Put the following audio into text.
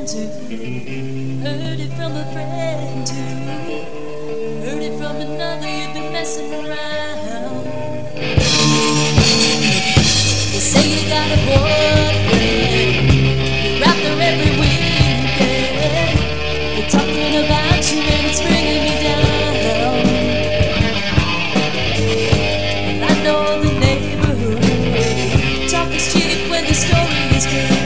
too. Heard it from a friend too. Heard it from another, you've been messing around. You say you got a boyfriend, you're out there every weekend. They're talking about you and it's bringing me down. Well, I know the neighborhood talk is cheap when the story is good.